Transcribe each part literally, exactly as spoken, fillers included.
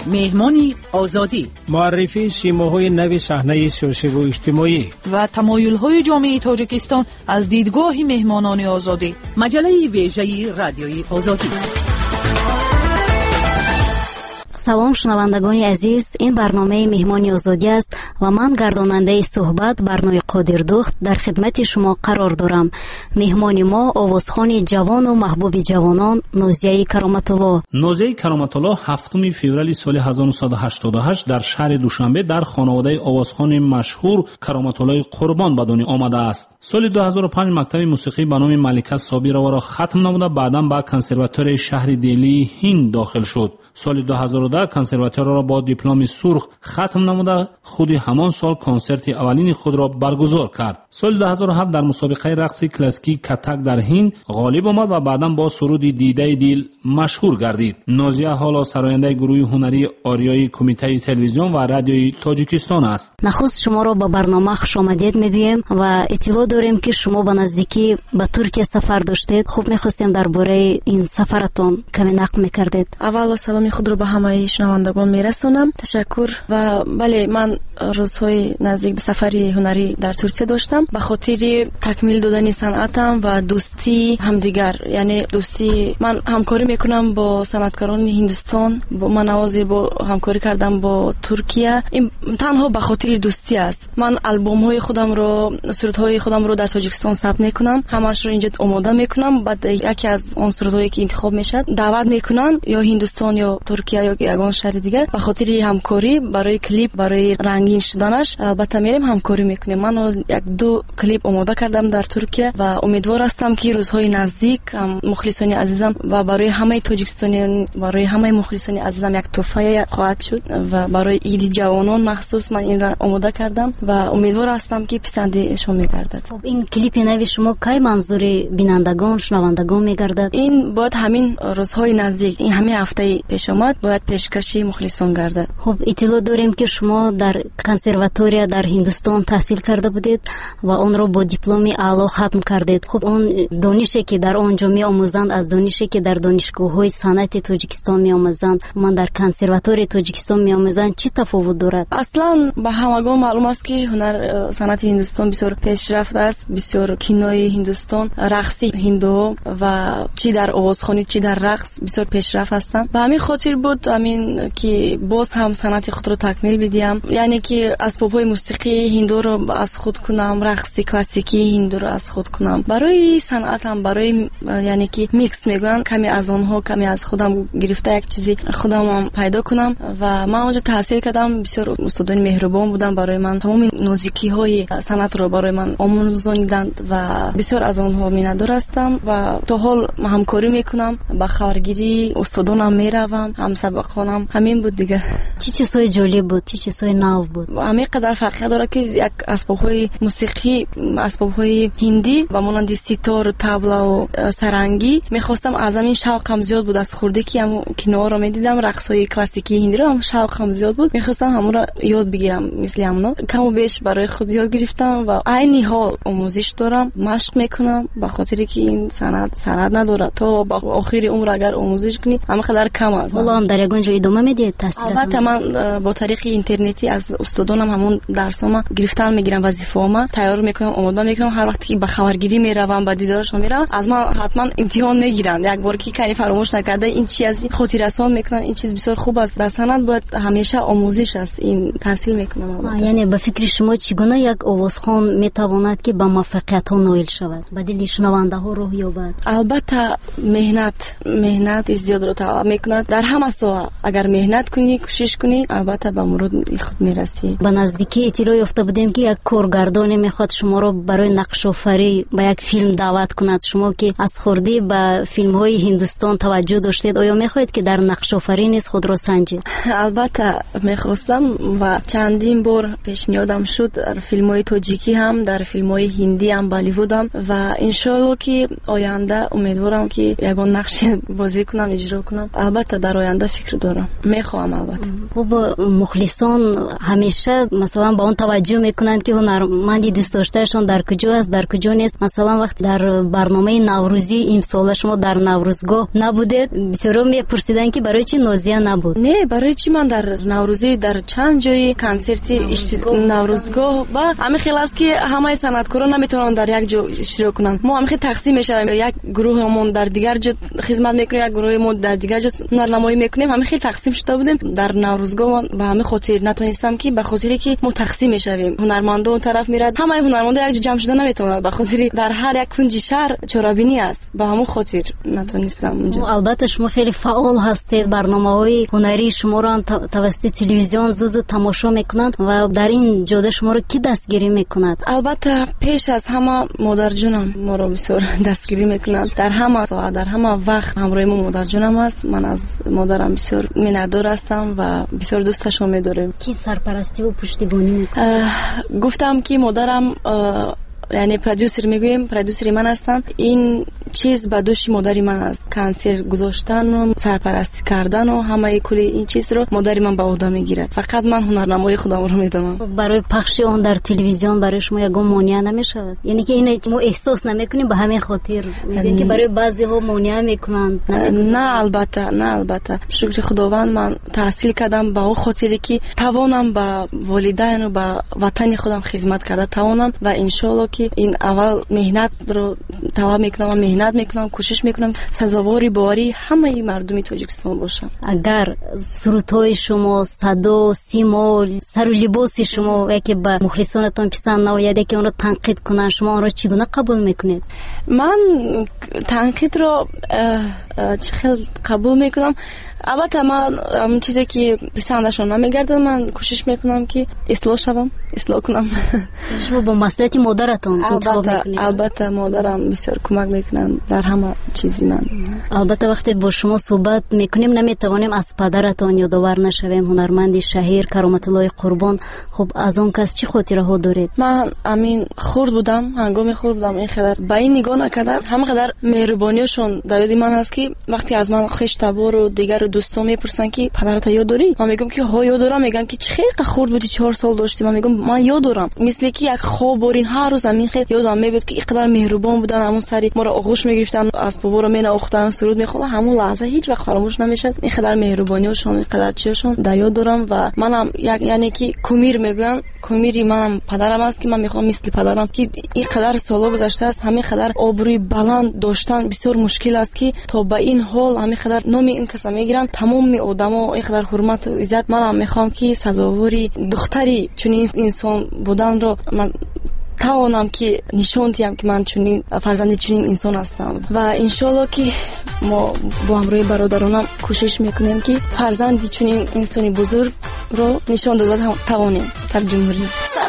مهمانی آزادی، معرفی سیماهای نو صحنه سیاسی و اجتماعی و تمایل‌های جامعه تاجیکستان از دیدگاه مهمانان آزادی. مجله ویژه رادیوی آزادی. سلام شنوندگان عزیز، این برنامه مهمانی آزادی است و من گرداننده صحبت برنامه قادر دخت در خدمت شما قرار دارم. مهمان ما آوازخوان جوان و محبوب جوانان نازیه کرامت‌الله. نازیه کرامت‌الله هفتم فوریه سال هزار و نهصد و هشتاد و هشت در شهر دوشنبه در خانواده آوازخوان مشهور کرامت‌الله قربان به دنیا آمده است. سال دو هزار و پنج مکتب موسیقی به نام ملکه صابرова را ختم نموده بعداً به کنسرواتوار شهر دهلی هند داخل شد. سال دو هزار و ده کنسرواتوار را با دیپلم سرخ ختم نموده خود همان سال کنسرت اولین خود را برگزار کرد. سال دو هزار و هفت در مسابقه رقص کلاسیکی کتک در هند غالب آمد و بعداً با سرود دیده دل مشهور گردید. نازیه حالا سراینده گروه هنری آریای کمیته تلویزیون و رادیوی تاجیکستان است. نخست شما را به برنامه خوش آمدید میگویم و اطلاع داریم که شما به نزدیکی به ترکیه سفر داشتید. خوب می‌خواستیم درباره این سفرتون کمی نقل می‌کردید. اول سلام خود رو به همه شنوندگان میرسونم. تشکر. و بله، من روزهای نزدیک به سفری هنری در ترکیه داشتم به خاطر تکمیل دادن صنعتم و دوستی همدیگر. یعنی دوستی، من همکاری میکنم با صنعتکاران هندوستان، با من نوازی با همکاری کردم با ترکیه. این تنها به خاطر دوستی است. من آلبوم های خودم رو، سرود های خودم رو در تاجیکستان ثبت میکنم، همش رو اینجا آماده میکنم. بعد یکی از اون سرودهایی که انتخاب میشه دعوت میکنن یا هندوستان یا ترکیه یا یگان شهر دیگه. به خاطر همکاری برای کلیپ، برای رنگین شدنش البته میریم همکاری میکنیم. من یک دو کلیپ آماده کردم در ترکیه و امیدوار هستم که روزهای نزدیک مخلصان عزیزم و برای همه تاجیکستانی، برای همه مخلصان عزیزم یک تحفه خواهد شد و برای عید جوانان مخصوص من این را آماده کردم و امیدوار هستم که پسند شما میگردد. خب این کلیپ نو شما کی منظور بینندگان شنوندگان میگردد؟ این باید همین روزهای نزدیک، این همین هفته پیش آمد باید پیشکشی مخلصان گردد. خب اطلاع داریم که شما در کنسرواتوار در هندوستان تحصیل کرده بودید و اون را با دیپلم اعلی ختم کردید. خب اون دانشی که در آنجا می آموزند از دانشی که در دانشگاه‌های صنعت تاجیکستان می آموزند، من در کنسرواتوار تاجیکستان می آموزند، چه تفاوت دارد؟ اصلا به همگان معلوم است که هنر صنعت هندوستان بسیار پیشرفته است. بسیار کینوی هندوستان، رقصی هندو و چی در آوازخوانی چی در رقص بسیار پیشرفت هستند. به همین خاطر بود همین که باز هم صنعت خود را تکمیل بدیم، یعنی که اسباب‌های موسیقی هندو رو از خود کنم، رقص کلاسیکی هندو رو از خود کنم. برای صنعتم، برای یعنی که میکس میگن، کمی از اونها کمی از خودم گرفته یک چیزی خودم پیدا کنم. و من اونجا تحصیل کردم. بسیار استادان مهربان بودن برای من، تمام نوزیکی‌های صنعت رو برای من آموزاندند و بسیار از اونها می‌ندار هستم و تا حال همکاری میکنم. با خبرگیری استادانم میروم، هم سبقانم. همین بود دیگه. چه چیزای جالب بود، چه چیزای نو بود؟ همین قدر فرق داره که یک اسباب‌های موسیقی، اسباب‌های هندی و مانند سیتار، طبله و سرنگی می‌خواستم. از همین شوقم زیاد بود از خوردگی هم کینو رو می‌دیدم، رقص‌های کلاسیکی هندی رو هم شوقم زیاد بود. می‌خواستم همون رو یاد بگیرم مثل همونا. کم و بیش برای خود یاد گرفتم و عین حال آموزش دارم، مشق میکنم به خاطر که این سند سند نداره. تا با آخر عمر اگر آموزش کنی همه قدر کم است. حالا هم در یگانجا ادامه میدید تحصیلات؟ البته من با طریق اینترنتی از استادانم همون درسام گرفتن میگیرم، وظیفه‌ام تیار میکنم، آماده میکنم. هر وقتی که به خبرگیری میروم، با دیدارشون میروم، از من حتما امتحان میگیرن. یک بار که کنی فراموش نکرده این چیز از خاطر رسان میکنن. این چیز بسیار خوب است. در سند باید همیشه آموزش است. این تحصیل میکنم. یعنی به فکر شما چگونه یک آوازخوان میتواند که به موفقیت ها نائل شود، به دل شنونده ها راه یابد؟ البته مهنت مهنت زیاد رو طلب میکند. در همه ساحه اگر مهنت کنی، کوشش کنی، البته به مراد خود میرسی. به نزدیکی اطلاع یافته بودیم که یک کارگردان میخواد شما رو برای نقش آفری به یک فیلم دعوت کند. شما که از خوردی به فیلم های هندوستان توجه داشتید، آیا میخواهید که در نقش آفری نیز خود را سنجید؟ البته میخواستم و چندین بار پیشنهادم شد. در فیلم های تاجیکی هم، در فیلم های هندی هم، بالیوود هم و انشالله که آینده امیدوارم که یگان نقش بازی کنم، اجرا کنم. البته در آینده فکر دارم. دارم، میخوام البته. خب مخلصان همیشه مثلا با اون توجه میکنند که هنرمندی دوست داشتهشون در کجا است در کجا نیست. مثلا وقتی در برنامه نوروزی امسال شما در نوروزگاه نبودید، بسیارا میپرسیدن که برای چی نازیه نبود. نه برای چی من در نوروزی در چند جای کنسرت نوروزگاه و همین خیلی است که همه صنعتکاران نمیتونن در یک جا اشتراک کنن. ما همین تقسیم میشیم، یک گروهمون در دیگر جا خدمت میکنه، یک گروهمون در دیگر جا هنرنمایی میکنیم. همین خیلی تقسیم شده بودیم در نوروزگاه و همین خاطر نتونستم که به خاطری که ما تقسیم میشویم، هنرمندا اون طرف میرد، همه هنرمندا یک جا جمع شده نمیتونن، به خاطر در هر یک کنج شهر چرابینی است، به همون خاطر نتونستم اونجا. البته شما خیلی فعال هستید، برنامه‌های هنری شما رو توسط تلویزیون زود تماشا میکنند و در این جاده شما رو کی دستگیری میکند؟ البته پیش از همه مادر جونم ما رو بسیار دستگیری میکنند، در همه ساعت در همه وقت همراه ما مادر جونم است. من از مادرم بسیار منتدار هستم و بسیار دوستش می‌دارم. کی سرپرستی و پشتیبانی میکنه؟ گفتم که مادرم یعنی پرودوسر میگویم، پرودوسر من هستن. این چیز به دوش مادری من است، کنسرت گذاشتن و سرپرستی کردن و همه کلی این چیز رو مادری من به عهده میگیرد. فقط من هنرنمای خودم رو میدونم. برای پخش اون در تلویزیون برای شما یگان مانع نمیشود؟ یعنی که این ما احساس نمیکنیم به همین خاطر میگن که برای بعضی ها مانع میکنند؟ نه البته، نه البته شکر خداوند من تحصیل کردم به اون خاطری که توانم به والدین و به وطن خودم خدمت کرده توانم و ان شاءالله که این اول مهنت رو طلب میکنم و مهنت میکنم، کوشش میکنم سزاواری باری همه مردمی تاجیکستان باشم. اگر سرودهای شما، صدا، سیما، سر و لباس شما یکی به مخلصانتان پسند نیاید که اون رو تنقید کنن، شما اون رو چگونه قبول میکنید؟ من تنقید رو چه خیلی قبول میکنم. البته من اون چیزی که پسندشون نمیگردم من کوشش میکنم که اصلاح شوم، اصلاح کنم. شما با مصلحت مادرتون انتخاب میکنید؟ البته مادرم بسیار کمک میکنن در همه چیزی من. البته وقتی با شما صحبت میکنیم نمیتوانیم از پدرتان یادآور نشویم، هنرمند شهیر کرامت الله قربان. خب از اون کس چی خاطره ها دارید؟ من امین خرد بودم، هنگامی خرد بودم این خدر به این نگاه نکردم، همه خدر مهربانیشون در یاد من هست که وقتی از من خش تبار و دیگر دوستان میپرسن که پدرت یاد داری؟ من میگم که ها یاد دارم. میگن که چه خرد بودی، چهار سال داشتی؟ من میگم من یاد دارم، مثل که یک خواب برین هر روز همین خیلی یادم میاد که اینقدر مهربان بودن، همون سری ما رو آغوش میگرفتن، از بابا رو مینا اختن، سرود میخوندن، همون لحظه هیچ وقت فراموش نمیشه. اینقدر مهربانیشون، اینقدر چیشون در یاد دارم و منم یک یعنی که کمیر میگن، کمیری منم پدرم است که من میخوام مثل پدرم که اینقدر سالا گذشته است، همین قدر آبروی بلند داشتن بسیار مشکل است که تا به این حال همین قدر نام این کسا میگیرن، تمام آدما اینقدر حرمت و عزت. منم میخوام که سزاواری دختری چنین انسان بودن رو من توانم که نشون دهم که من چنین فرزند چنین انسان هستم و ان شاءالله که ما با همراه برادرانم کوشش میکنیم که فرزند چنین انسانی بزرگ رو نشان داده توانیم در جمهوری.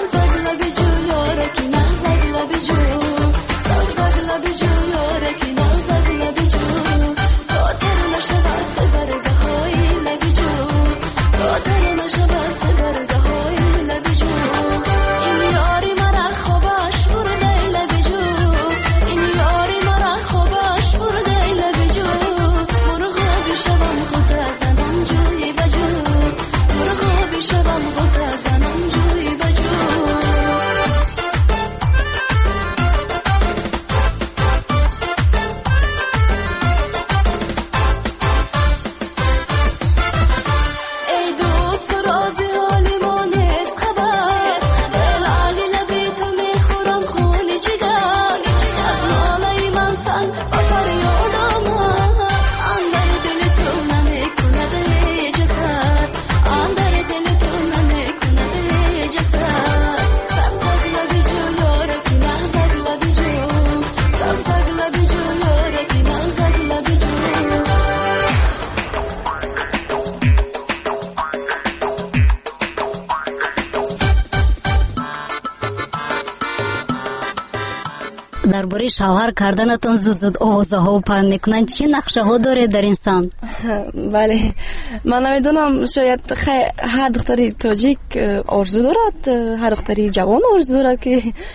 درباره شوهر کردنتون زود زود آوازه ها پند میکنن، چی نقشه ها داره در این سمت؟ بله من نمیدونم، شاید هر دختری تاجیک آرزو دارد، هر دختری جوان آرزو دارد که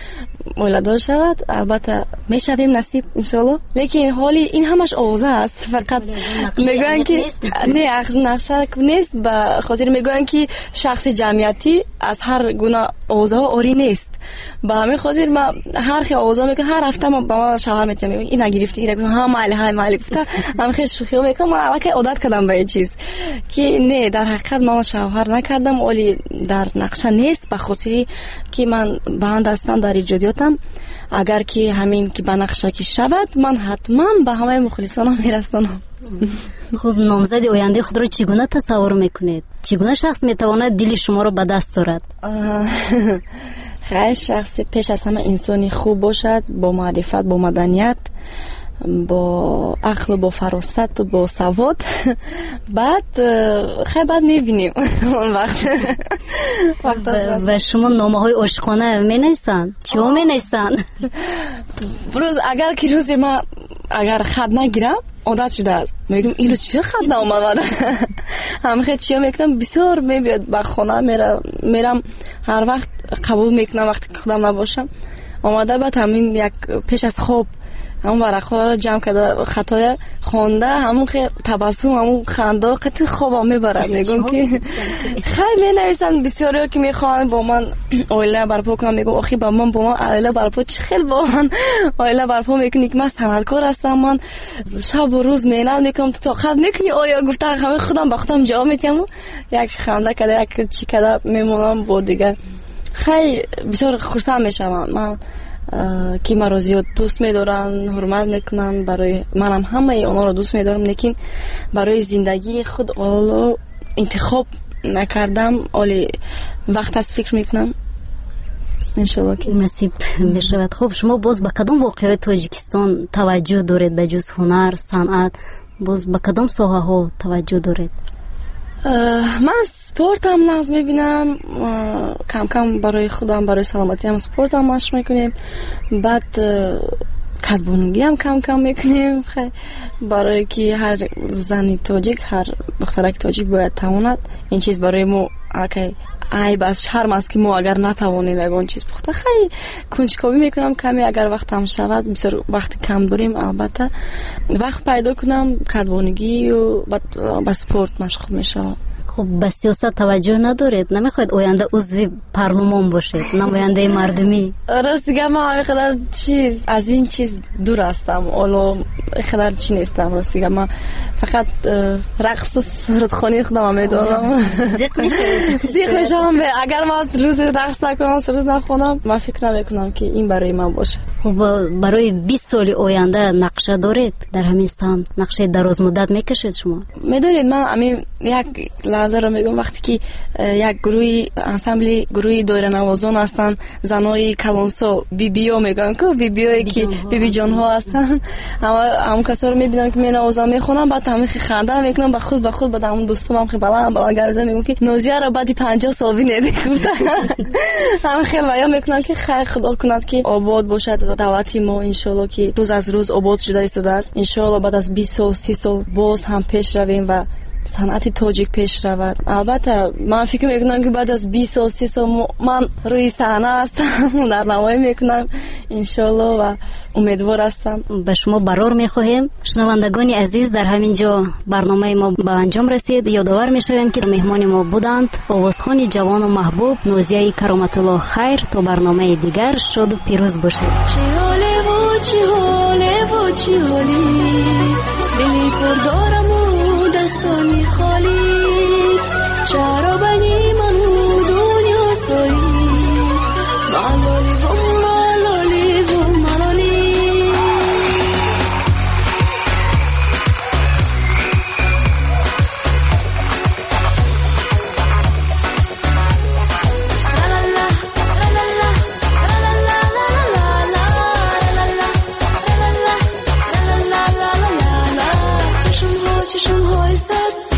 ولادت شود البته میشویم نصیب انشالله. لیکن حالی این همش آوازه است، فقط میگن که نه نقشه نیست، به خاطر میگن که شخص جمعیتی از هر گونه آوازه ها اوری نیست. به همین خاطر ما هر خی آوازه میگن هر هفته ما با ما شوهر میتیم این نگرفتی این گفتم ها مالی های مالی گفته من خیلی شوخی میکنم. من اول که عادت کردم به این چیز که نه در حقیقت ما شوهر نکردم، ولی در نقشه نیست، به خاطر که من بند هستم در ایجادیاتم. اگر که همین که به نقشه که شود من حتما به همه مخلصانم میرسونم. خب نامزد آینده خود را چگونه تصور میکنید؟ چگونه شخص میتواند دل شما را به دست دارد؟ خیلی شخصی پیش از همه انسانی خوب باشد، با معرفت، با مدنیت، با عقل و با فراست و با سواد. بعد خیلی بعد میبینیم اون وقت. و شما نامه های عاشقانه می نویسن؟ چیو می نویسن؟ روز اگر که روزی ما اگر خط نگیرم عادت شده است، میگم این روز چه خط نامده هم خیلی چیا میکنم بسیار میبید به خانه میرم میرم هر وقت قبول میکنم وقتی که خودم نباشم آماده. بعد همین یک پیش از خواب همون ورقا جمع کرده خطای خوانده همون خیلی تبسم همون خنده قطع خوابم میبرد. میگم که خیلی می نویسن بسیاری که میخوان با من آیله برپا کنم. میگم آخی با من با من آیله برپا چه خیلی با من آیله برپا میکنی که من صنعتکار هستم، من شب و روز مهنت میکنم تو طاقت میکنی آیا گفته همه خودم با خودم جواب میدم. یک خنده کرده یک چی کرده میمونم با دیگه خیلی بسیار خرسند میشم. من که مرا زیاد دوست می‌دارن، حرمت میکنن، برای منم همه اونا رو دوست می‌دارم، لیکن برای زندگی خود اولو انتخاب نکردم، ولی وقت از فکر میکنم انشالله که نصیب بشود. خب شما باز به کدام واقعه تاجیکستان توجه دارید؟ به جز هنر، صنعت، باز به کدام ساحه ها توجه دارید؟ من سپورت هم ناز میبینم، کم کم برای خودم برای سلامتی هم سپورت هم مشق میکنیم. بعد کدبانوگی هم کم کم میکنیم برای که هر زنی تاجیک، هر دخترک تاجیک باید تواند این چیز برای ما که عیب از شرم است که ما اگر نتوانیم اون چیز بخوره. خیلی کنجکاوی میکنم کمی اگر وقت هم شود، بسیار وقت کم داریم البته وقت پیدا کنم کدبانوگی و با سپورت مشغول میشم. خب به سیاست توجه ندارید؟ نمیخواید آینده عضو پارلمان باشید؟ نماینده مردمی؟ راست دیگه ما خیلی چیز از این چیز دور هستم، اولو خیلی چی نیستم. راست دیگه ما فقط رقص و سرودخوانی خودم میدونم. زیق میشه زیق میشم. اگر ما روز رقص نکنم سرود نخونم من فکر نمیکنم که این برای من باشه. خب برای بیست سال آینده نقشه دارید در همین سمت؟ نقشه دراز مدت میکشید شما؟ میدونید من همین یک لحظه رو میگم وقتی که یک گروهی انسمبلی گروهی دایره نوازان هستن، زنای کلانسو بی بی ها میگن که بی بی هایی که بی بی جان ها هستن، اما هم کسا رو میبینم که مینوازن میخونم، بعد همین خنده میکنم به خود به خود. بعد همون دوستم هم خیلی بلند بلند گرزه میگم که نوزیه رو بعد پنجاه سال بینید هم خیلی ویا میکنم که خیر خدا کند که آباد باشد دولتی ما انشالله که روز از روز آباد شده ایستاده است. انشالله بعد از بیست سال سی سال باز هم پیش رویم و صنعت تاجیک پیش رود. البته من فکر میکنم که بعد از بیست سال سی سال من روی صحنه هستم در نمایی میکنم انشالله و امیدوار هستم. به شما برار میخواهیم. شنوندگان عزیز در همین جا برنامه ما به انجام رسید. یادآور میشویم که مهمان ما بودند آوازخوان جوان و محبوب نوزیه کرامت الله خیر. تا برنامه دیگر شاد و پیروز باشید. چه حاله و چه حاله و چه حالی دلی پر دارم و دستانی خالی چرا بنی منو دنیا ستایی ملالی و ملالی و ملالی چشم های سرد